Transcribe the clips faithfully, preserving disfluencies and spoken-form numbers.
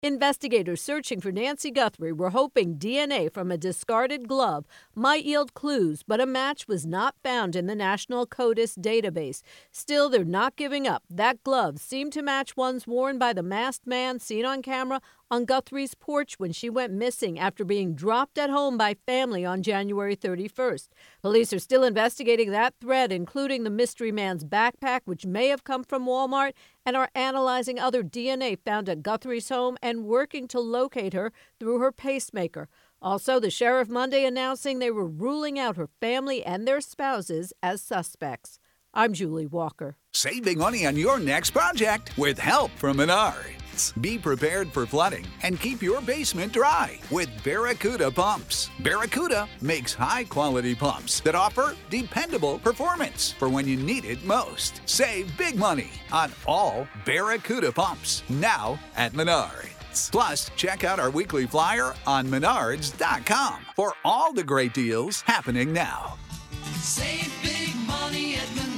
Investigators searching for Nancy Guthrie were hoping D N A from a discarded glove might yield clues, but a match was not found in the National CODIS database. Still, they're not giving up. That glove seemed to match ones worn by the masked man seen on camera on Guthrie's porch when she went missing after being dropped at home by family on January thirty-first. Police are still investigating that thread, including the mystery man's backpack, which may have come from Walmart, and are analyzing other D N A found at Guthrie's home and working to locate her through her pacemaker. Also, the sheriff Monday announcing they were ruling out her family and their spouses as suspects. I'm Julie Walker. Save big money on your next project with help from Menards. Be prepared for flooding and keep your basement dry with Barracuda pumps. Barracuda makes high-quality pumps that offer dependable performance for when you need it most. Save big money on all Barracuda pumps now at Menards. Plus, check out our weekly flyer on menards dot com for all the great deals happening now. Save big money at Menards.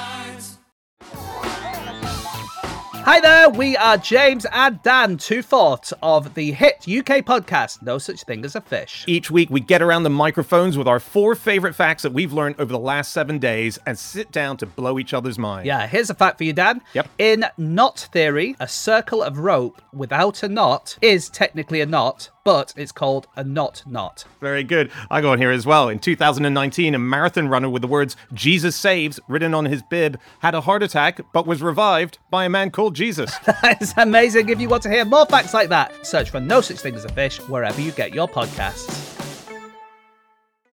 Hi there, we are James and Dan, two fourths of the hit U K podcast, No Such Thing as a Fish. Each week, we get around the microphones with our four favorite facts that we've learned over the last seven days and sit down to blow each other's mind. Yeah, here's a fact for you, Dan. Yep. In knot theory, a circle of rope without a knot is technically a knot, but it's called a knot knot. Very good. I go on here as well. In two thousand nineteen, a marathon runner with the words Jesus Saves written on his bib had a heart attack but was revived by a man called Jesus. That is amazing. If you want to hear more facts like that, search for No Such Thing as a Fish wherever you get your podcasts.